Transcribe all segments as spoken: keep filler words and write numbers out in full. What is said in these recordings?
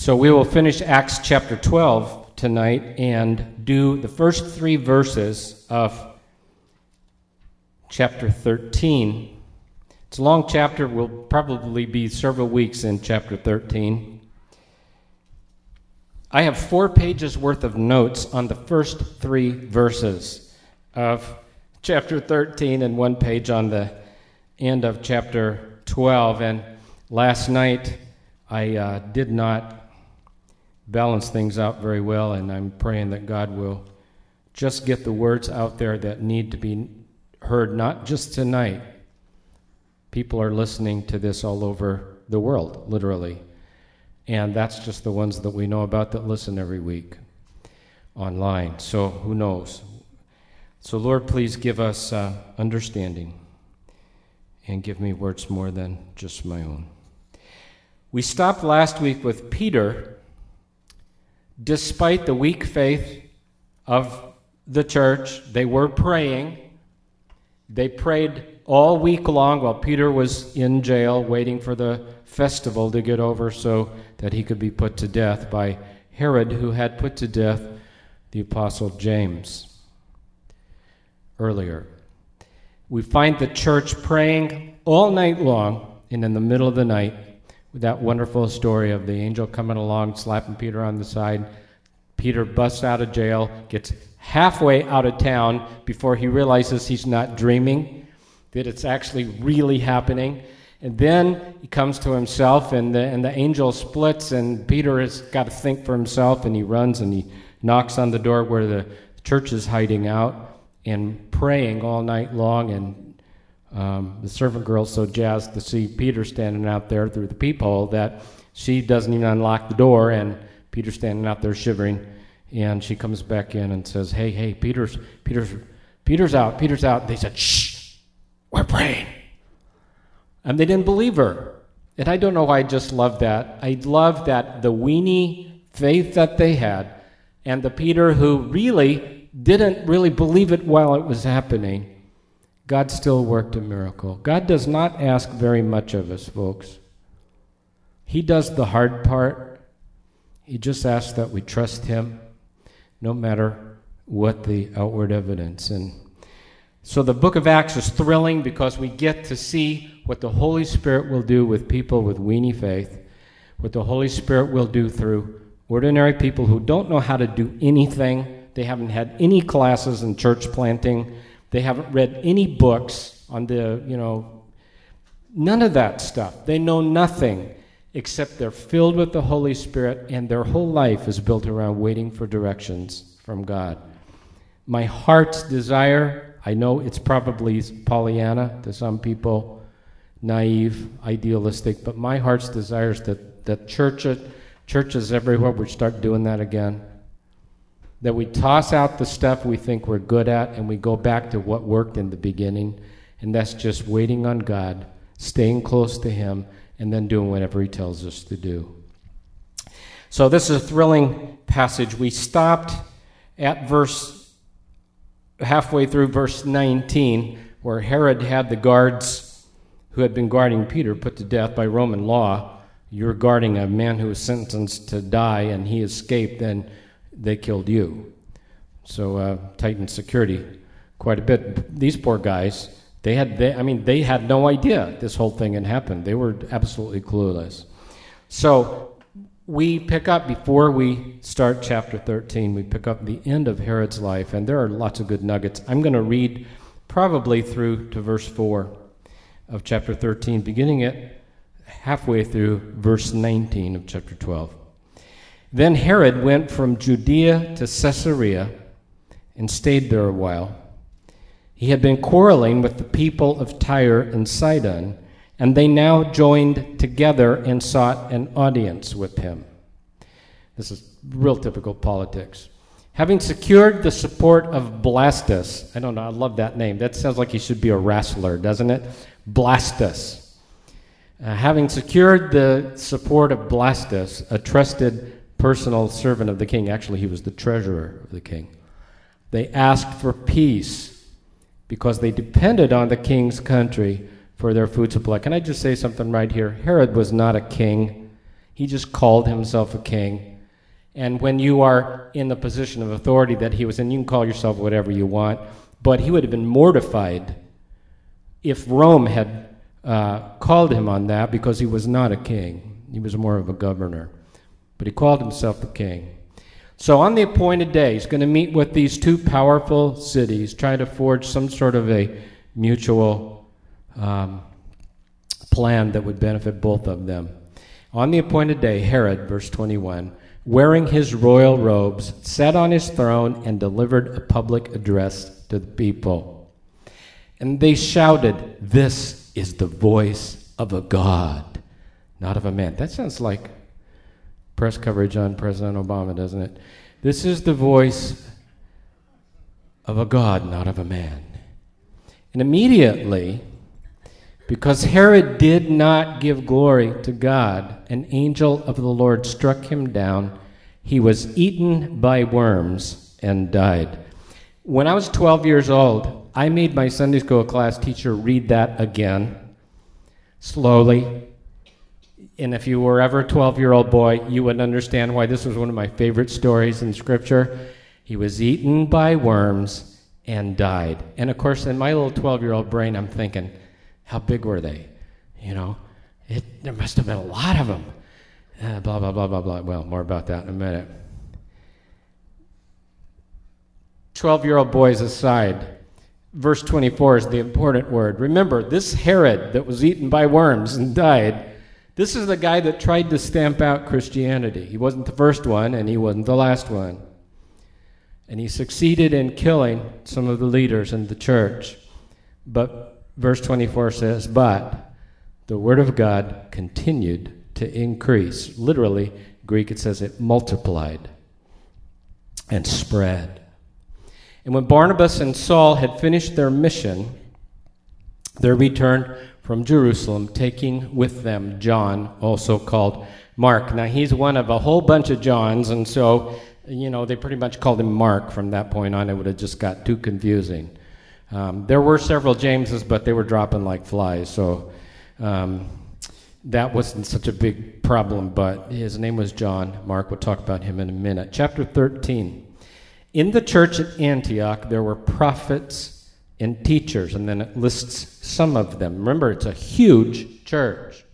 So we will finish Acts chapter twelve tonight and do the first three verses of chapter thirteen. It's a long chapter. We'll probably be several weeks in chapter thirteen. I have four pages worth of notes on the first three verses of chapter thirteen and one page on the end of chapter twelve. And last night I uh, did not balance things out very well, and I'm praying that God will just get the words out there that need to be heard, not just tonight. People are listening to this all over the world, literally. And that's just the ones that we know about that listen every week online. So who knows? So Lord, please give us uh, understanding and give me words more than just my own. We stopped last week with Peter. Despite the weak faith of the church, they were praying. They prayed all week long while Peter was in jail waiting for the festival to get over so that he could be put to death by Herod, who had put to death the apostle James earlier. We find the church praying all night long, and in the middle of the night, with that wonderful story of the angel coming along, slapping Peter on the side. Peter busts out of jail, gets halfway out of town before he realizes he's not dreaming, that it's actually really happening. And then he comes to himself, and the, and the angel splits, and Peter has got to think for himself, and he runs and he knocks on the door where the church is hiding out and praying all night long. And Um, the servant girl's so jazzed to see Peter standing out there through the peephole that she doesn't even unlock the door, and Peter's standing out there shivering, and she comes back in and says, hey, hey, Peter's Peter's Peter's out, Peter's out. They said, shh, we're praying. And they didn't believe her. And I don't know why I just love that. I love that the weenie faith that they had, and the Peter who really didn't really believe it while it was happening, God still worked a miracle. God does not ask very much of us, folks. He does the hard part. He just asks that we trust him, no matter what the outward evidence. And so the book of Acts is thrilling because we get to see what the Holy Spirit will do with people with weenie faith, what the Holy Spirit will do through ordinary people who don't know how to do anything. They haven't had any classes in church planting. They haven't read any books on the, you know, none of that stuff. They know nothing except they're filled with the Holy Spirit, and their whole life is built around waiting for directions from God. My heart's desire, I know it's probably Pollyanna to some people, naive, idealistic, but my heart's desire is that, that church, churches everywhere would start doing that again. That we toss out the stuff we think we're good at and we go back to what worked in the beginning, and that's just waiting on God, staying close to him, and then doing whatever he tells us to do. So this is a thrilling passage. We stopped at verse, halfway through verse nineteen, where Herod had the guards who had been guarding Peter put to death by Roman law. You're guarding a man who was sentenced to die, and he escaped, then they killed you. So uh, tightened security quite a bit. These poor guys, they had, they, I mean, they had no idea this whole thing had happened. They were absolutely clueless. So we pick up, before we start chapter thirteen, we pick up the end of Herod's life, and there are lots of good nuggets. I'm going to read probably through to verse four of chapter thirteen, beginning it halfway through verse nineteen of chapter twelve. Then Herod went from Judea to Caesarea and stayed there a while. He had been quarreling with the people of Tyre and Sidon, and they now joined together and sought an audience with him. This is real typical politics. Having secured the support of Blastus, I don't know, I love that name. That sounds like he should be a wrestler, doesn't it? Blastus. Uh, having secured the support of Blastus, a trusted personal servant of the king, actually he was the treasurer of the king, they asked for peace because they depended on the king's country for their food supply. Can I just say something right here? Herod was not a king. He just called himself a king. And when you are in the position of authority that he was in, you can call yourself whatever you want, but he would have been mortified if Rome had uh, called him on that, because he was not a king. He was more of a governor. But he called himself the king. So on the appointed day, he's going to meet with these two powerful cities, try to forge some sort of a mutual um, plan that would benefit both of them. On the appointed day, Herod, verse twenty-one, wearing his royal robes, sat on his throne and delivered a public address to the people. And they shouted, "This is the voice of a God, not of a man." That sounds like press coverage on President Obama, doesn't it? This is the voice of a God, not of a man. And immediately, because Herod did not give glory to God, an angel of the Lord struck him down. He was eaten by worms and died. When I was twelve years old, I made my Sunday school class teacher read that again, slowly. And if you were ever a twelve-year-old boy, you would understand why this was one of my favorite stories in Scripture. He was eaten by worms and died. And of course, in my little twelve-year-old brain, I'm thinking, how big were they? You know, it, there must have been a lot of them. Uh, blah, blah, blah, blah, blah. Well, more about that in a minute. twelve-year-old boys aside, verse twenty-four is the important word. Remember, this Herod that was eaten by worms and died, this is the guy that tried to stamp out Christianity. He wasn't the first one, and he wasn't the last one. And he succeeded in killing some of the leaders in the church. But verse twenty-four says, but the word of God continued to increase. Literally, Greek, it says it multiplied and spread. And when Barnabas and Saul had finished their mission, they returned from Jerusalem, taking with them John, also called Mark. Now, he's one of a whole bunch of Johns, and so, you know, they pretty much called him Mark from that point on. It would have just got too confusing. Um, there were several Jameses, but they were dropping like flies, so um, that wasn't such a big problem, but his name was John. Mark, we'll talk about him in a minute. Chapter thirteen. In the church at Antioch, there were prophets and teachers, and then it lists some of them. Remember, it's a huge church.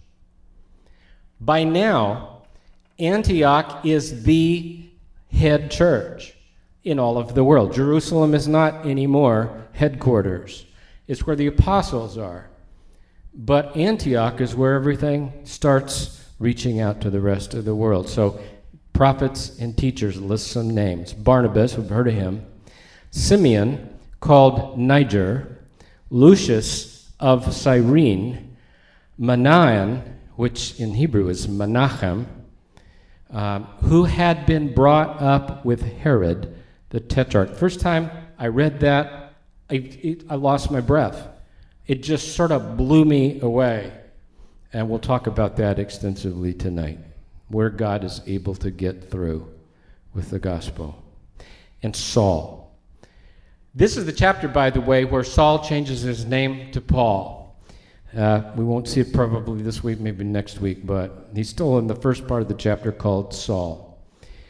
By now, Antioch is the head church in all of the world. Jerusalem is not anymore headquarters. It's where the apostles are. But Antioch is where everything starts reaching out to the rest of the world. So prophets and teachers list some names. Barnabas, we've heard of him. Simeon, called Niger. Lucius of Cyrene. Manaen, which in Hebrew is Menachem, uh, who had been brought up with Herod the Tetrarch. First time I read that, I, it, I lost my breath. It just sort of blew me away. And we'll talk about that extensively tonight, where God is able to get through with the gospel. And Saul. This is the chapter, by the way, where Saul changes his name to Paul. Uh, we won't see it probably this week, maybe next week, but he's still in the first part of the chapter called Saul.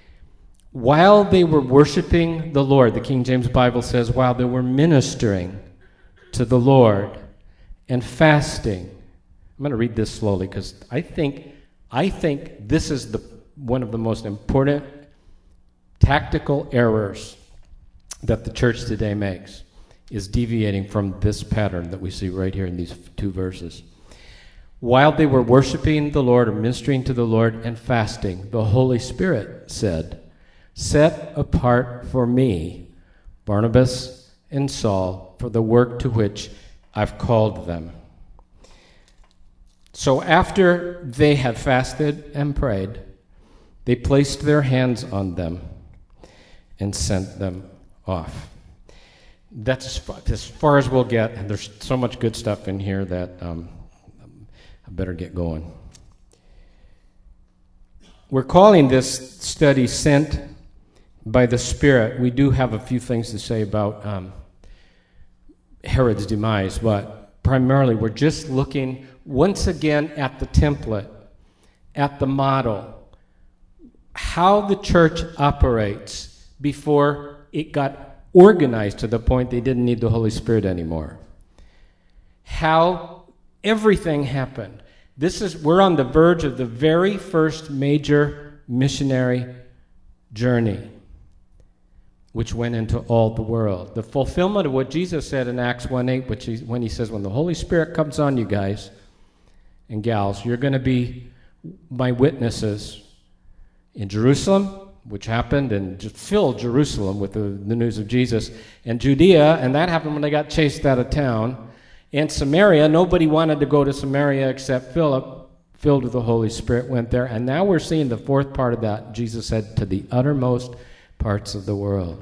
While they were worshiping the Lord, the King James Bible says, while they were ministering to the Lord and fasting. I'm going to read this slowly because I think I think this is the one of the most important tactical errors that the church today makes, is deviating from this pattern that we see right here in these two verses. While they were worshiping the Lord or ministering to the Lord and fasting, the Holy Spirit said, set apart for me Barnabas and Saul for the work to which I've called them. So after they had fasted and prayed, they placed their hands on them and sent them off. That's as far, as far as we'll get, and there's so much good stuff in here that um, I better get going. We're calling this study Sent by the Spirit. We do have a few things to say about um, Herod's demise, but primarily we're just looking once again at the template at the model, how the church operates before it got organized to the point they didn't need the Holy Spirit anymore. How everything happened. This is, we're on the verge of the very first major missionary journey, which went into all the world. The fulfillment of what Jesus said in Acts one eight, which is when he says, when the Holy Spirit comes on you guys and gals, you're going to be my witnesses in Jerusalem, which happened, and just filled Jerusalem with the, the news of Jesus, and Judea, and that happened when they got chased out of town, and Samaria. Nobody wanted to go to Samaria except Philip, filled with the Holy Spirit, went there, and now we're seeing the fourth part of that. Jesus said, to the uttermost parts of the world.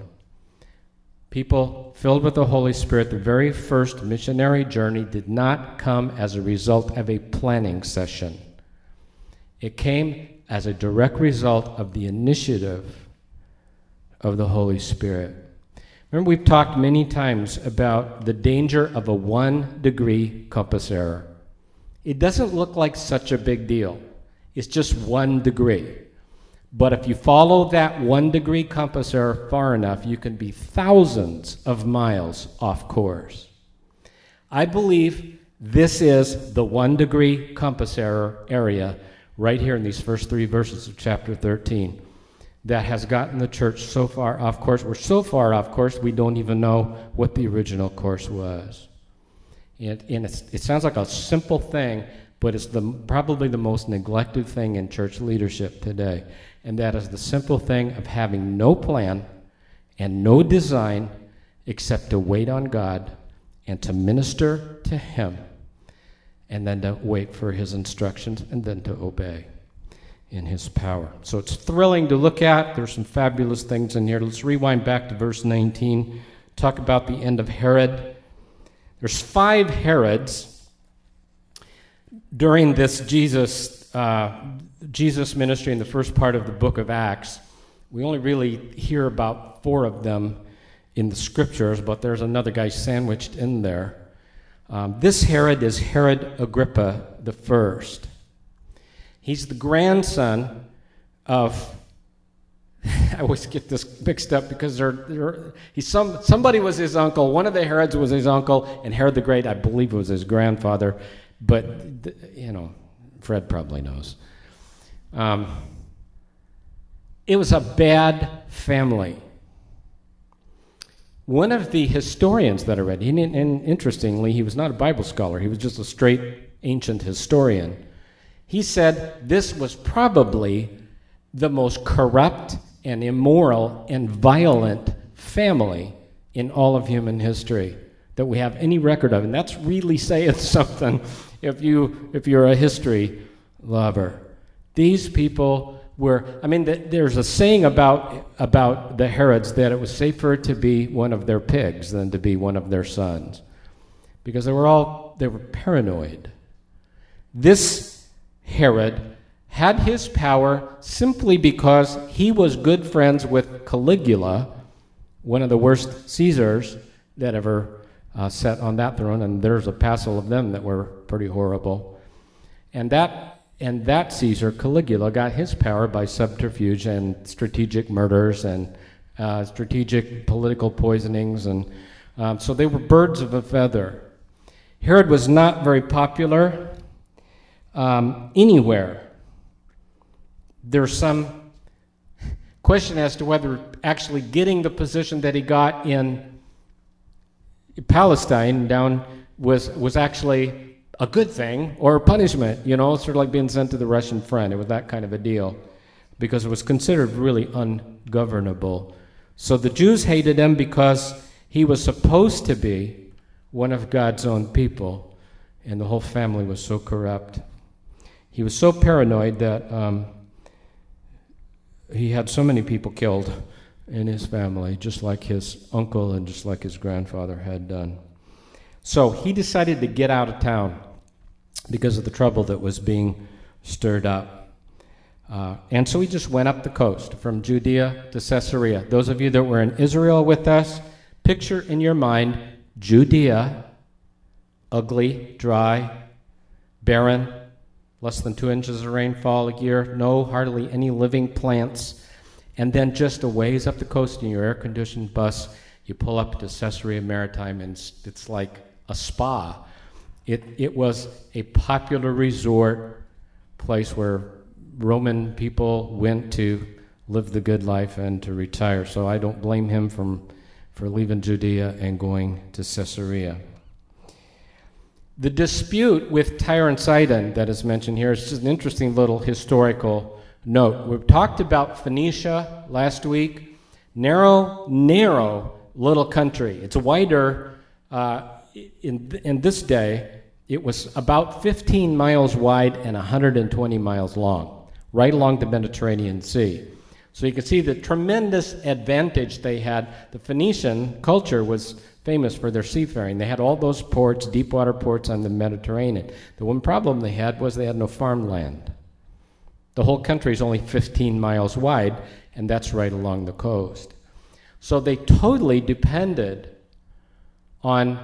People filled with the Holy Spirit, the very first missionary journey did not come as a result of a planning session. It came as a direct result of the initiative of the Holy Spirit. Remember, we've talked many times about the danger of a one-degree compass error. It doesn't look like such a big deal. It's just one degree. But if you follow that one-degree compass error far enough, you can be thousands of miles off course. I believe this is the one-degree compass error area right here in these first three verses of chapter thirteen that has gotten the church so far off course. We're so far off course, we don't even know what the original course was. And, and it's, it sounds like a simple thing, but it's the, probably the most neglected thing in church leadership today. And that is the simple thing of having no plan and no design except to wait on God and to minister to Him, and then to wait for His instructions, and then to obey in His power. So it's thrilling to look at. There's some fabulous things in here. Let's rewind back to verse nineteen, talk about the end of Herod. There's five Herods during this Jesus uh, Jesus ministry in the first part of the book of Acts. We only really hear about four of them in the scriptures, but there's another guy sandwiched in there. Um, this Herod is Herod Agrippa the First. He's the grandson of, I always get this mixed up because they're, they're, he's some, somebody was his uncle. One of the Herods was his uncle, and Herod the Great, I believe, was his grandfather. But, you know, Fred probably knows. Um, it was a bad family. One of the historians that I read, and, and interestingly, he was not a Bible scholar, he was just a straight ancient historian. He said this was probably the most corrupt and immoral and violent family in all of human history that we have any record of. And that's really saying something if, you, if you're a history lover. These people were, I mean, the, there's a saying about, about the Herods that it was safer to be one of their pigs than to be one of their sons, because they were all, they were paranoid. This Herod had his power simply because he was good friends with Caligula, one of the worst Caesars that ever uh, sat on that throne, and there's a passel of them that were pretty horrible. And that And that Caesar, Caligula, got his power by subterfuge and strategic murders and uh, strategic political poisonings. And um, so they were birds of a feather. Herod was not very popular um, anywhere. There's some question as to whether actually getting the position that he got in Palestine down was, was actually a good thing or a punishment, you know, sort of like being sent to the Russian front. It was that kind of a deal because it was considered really ungovernable. So the Jews hated him because he was supposed to be one of God's own people, and the whole family was so corrupt. He was so paranoid that um, he had so many people killed in his family, just like his uncle and just like his grandfather had done. So he decided to get out of town because of the trouble that was being stirred up. Uh, and so he just went up the coast from Judea to Caesarea. Those of you that were in Israel with us, picture in your mind Judea, ugly, dry, barren, less than two inches of rainfall a year, no, hardly any living plants. And then just a ways up the coast in your air-conditioned bus, you pull up to Caesarea Maritime, and it's, it's like a spa. It, it was a popular resort place where Roman people went to live the good life and to retire. So I don't blame him from, for leaving Judea and going to Caesarea. The dispute with Tyre and Sidon that is mentioned here is just an interesting little historical note. We've talked about Phoenicia last week. Narrow, narrow little country. It's wider uh, in, in this day. It was about fifteen miles wide and one hundred twenty miles long, right along the Mediterranean Sea. So you can see the tremendous advantage they had. The Phoenician culture was famous for their seafaring. They had all those ports, deep water ports on the Mediterranean. The one problem they had was they had no farmland. The whole country is only fifteen miles wide, and that's right along the coast. So they totally depended on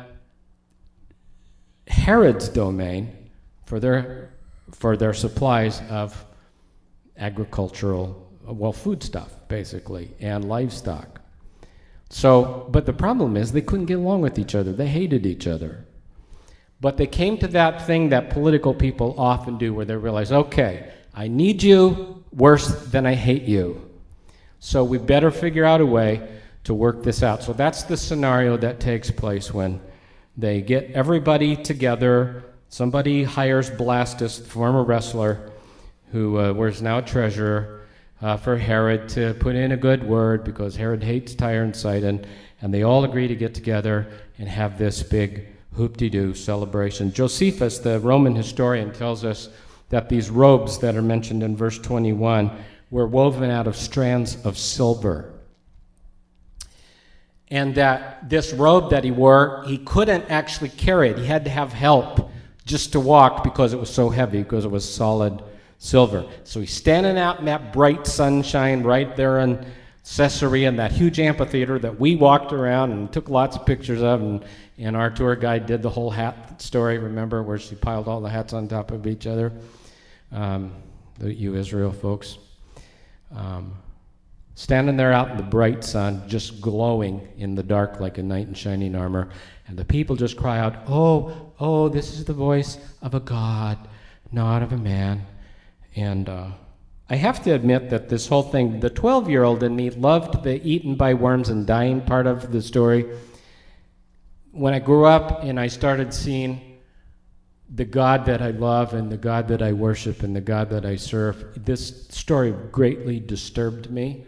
Herod's domain for their for their supplies of agricultural, well, food stuff, basically, and livestock. So, but the problem is they couldn't get along with each other. They hated each other. But they came to that thing that political people often do, where they realize, okay, I need you worse than I hate you. So we better figure out a way to work this out. So that's the scenario that takes place when they get everybody together. Somebody hires Blastus, the former wrestler, who uh, was now treasurer, uh, for Herod to put in a good word, because Herod hates Tyre and Sidon, and they all agree to get together and have this big hoop-de-doo celebration. Josephus, the Roman historian, tells us that these robes that are mentioned in verse twenty-one were woven out of strands of silver. And that this robe that he wore, he couldn't actually carry it. He had to have help just to walk because it was so heavy, because it was solid silver. So he's standing out in that bright sunshine right there in Caesarea, in that huge amphitheater that we walked around and took lots of pictures of, and, and our tour guide did the whole hat story, remember, where she piled all the hats on top of each other. Um, the, you Israel folks. Um, standing there out in the bright sun, just glowing in the dark like a knight in shining armor, and the people just cry out, oh, oh, this is the voice of a God, not of a man. And uh, I have to admit that this whole thing, the twelve-year-old in me loved the eaten by worms and dying part of the story. When I grew up and I started seeing the God that I love and the God that I worship and the God that I serve, this story greatly disturbed me.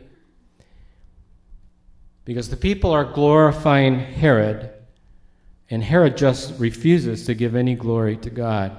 Because the people are glorifying Herod, and Herod just refuses to give any glory to God.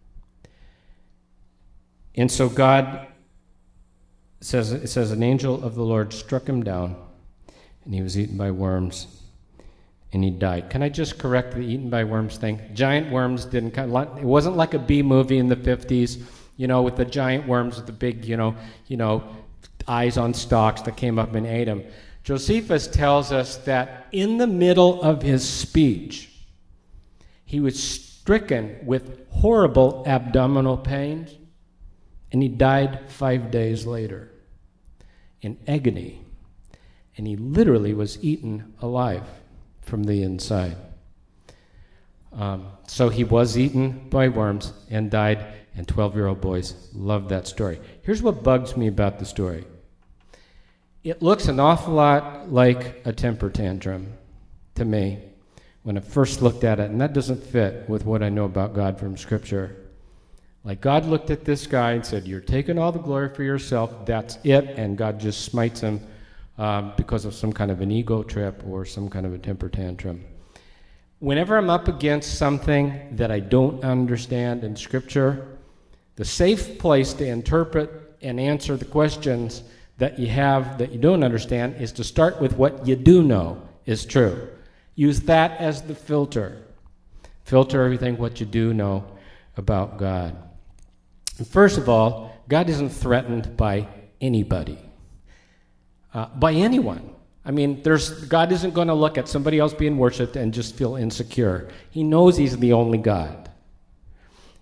And so God says, it says, an angel of the Lord struck him down, and he was eaten by worms, and he died. Can I just correct the eaten by worms thing? Giant worms didn't come, it wasn't like a B movie in the fifties, you know, with the giant worms with the big, you know, you know, eyes on stalks that came up and ate them. Josephus tells us that in the middle of his speech, he was stricken with horrible abdominal pains, and he died five days later in agony, and he literally was eaten alive from the inside. Um, so he was eaten by worms and died, and twelve-year-old boys loved that story. Here's what bugs me about the story. It looks an awful lot like a temper tantrum to me when I first looked at it, and that doesn't fit with what I know about God from Scripture. Like, God looked at this guy and said, you're taking all the glory for yourself, that's it, and God just smites him um, because of some kind of an ego trip or some kind of a temper tantrum. Whenever I'm up against something that I don't understand in Scripture, the safe place to interpret and answer the questions that you have that you don't understand is to start with what you do know is true. Use that as the filter. Filter everything what you do know about God. And first of all, God isn't threatened by anybody, uh, by anyone. I mean, there's God isn't going to look at somebody else being worshipped and just feel insecure. He knows he's the only God.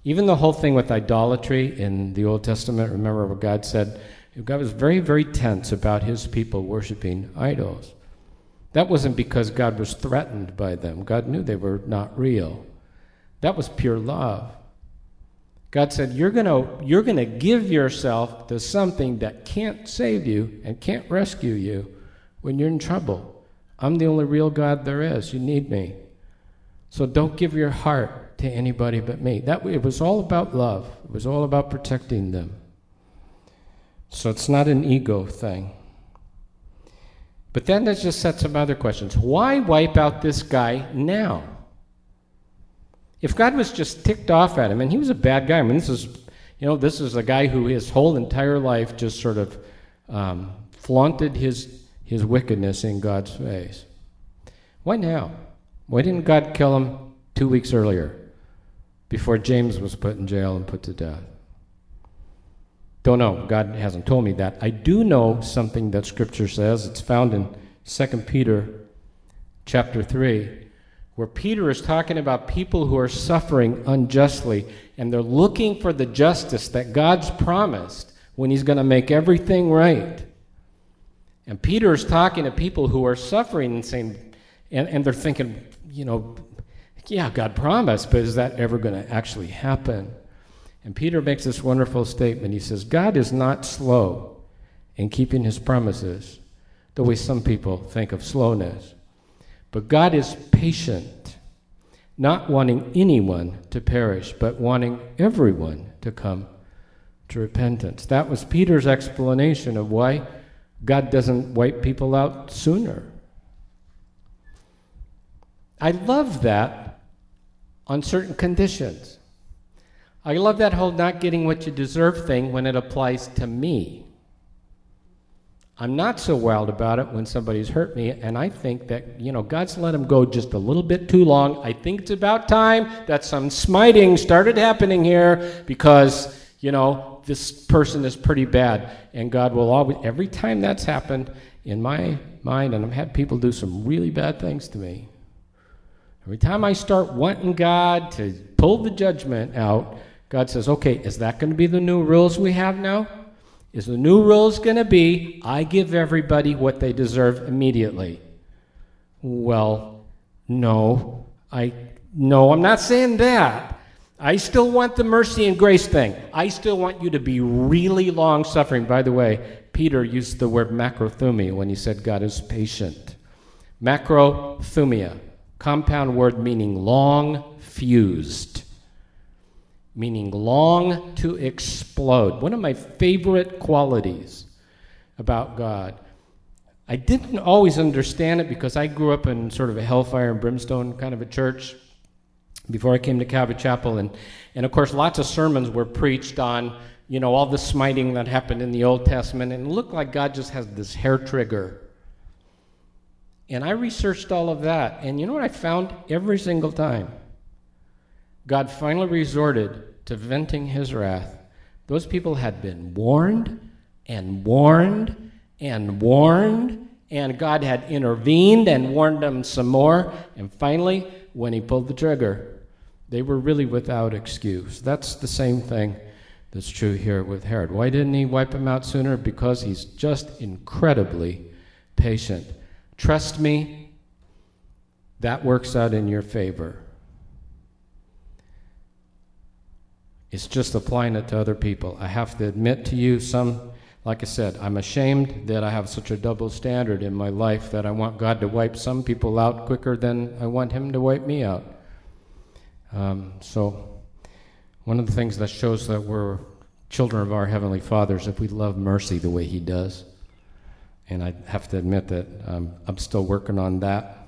Even the whole thing with idolatry in the Old Testament, remember what God said? God was very, very tense about his people worshiping idols. That wasn't because God was threatened by them. God knew they were not real. That was pure love. God said, you're gonna, you're gonna give yourself to something that can't save you and can't rescue you when you're in trouble. I'm the only real God there is. You need me. So don't give your heart to anybody but me. That it was all about love. It was all about protecting them. So it's not an ego thing. But then that just sets some other questions. Why wipe out this guy now? If God was just ticked off at him, and he was a bad guy, I mean, this is, you know, this is a guy who his whole entire life just sort of um, flaunted his his wickedness in God's face. Why now? Why didn't God kill him two weeks earlier, before James was put in jail and put to death? Don't know. God hasn't told me that. I do know something that Scripture says. It's found in Second Peter chapter three, where Peter is talking about people who are suffering unjustly, and they're looking for the justice that God's promised when he's going to make everything right. And Peter is talking to people who are suffering and saying, and, and they're thinking, you know, yeah, God promised, but is that ever going to actually happen? And Peter makes this wonderful statement. He says, God is not slow in keeping his promises, the way some people think of slowness. But God is patient, not wanting anyone to perish, but wanting everyone to come to repentance. That was Peter's explanation of why God doesn't wipe people out sooner. I love that on certain conditions. I love that whole not getting what you deserve thing when it applies to me. I'm not so wild about it when somebody's hurt me, and I think that, you know, God's let him go just a little bit too long. I think it's about time that some smiting started happening here because, you know, this person is pretty bad. And God will always, every time that's happened in my mind, and I've had people do some really bad things to me, every time I start wanting God to pull the judgment out, God says, okay, is that going to be the new rules we have now? Is the new rules going to be, I give everybody what they deserve immediately? Well, no. I no, I'm not saying that. I still want the mercy and grace thing. I still want you to be really long-suffering. By the way, Peter used the word macrothumia when he said God is patient. Macrothumia, compound word meaning long-fused, meaning long to explode. One of my favorite qualities about God. I didn't always understand it because I grew up in sort of a hellfire and brimstone kind of a church before I came to Calvary Chapel. And, and of course, lots of sermons were preached on, you know, all the smiting that happened in the Old Testament. And it looked like God just has this hair trigger. And I researched all of that. And you know what I found every single time? God finally resorted to venting his wrath. Those people had been warned and warned and warned, and God had intervened and warned them some more. And finally, when he pulled the trigger, they were really without excuse. That's the same thing that's true here with Herod. Why didn't he wipe him out sooner? Because he's just incredibly patient. Trust me, that works out in your favor. It's just applying it to other people. I have to admit to you, some, like I said, I'm ashamed that I have such a double standard in my life that I want God to wipe some people out quicker than I want him to wipe me out. Um, so one of the things that shows that we're children of our Heavenly Father is if we love mercy the way he does. And I have to admit that um, I'm still working on that.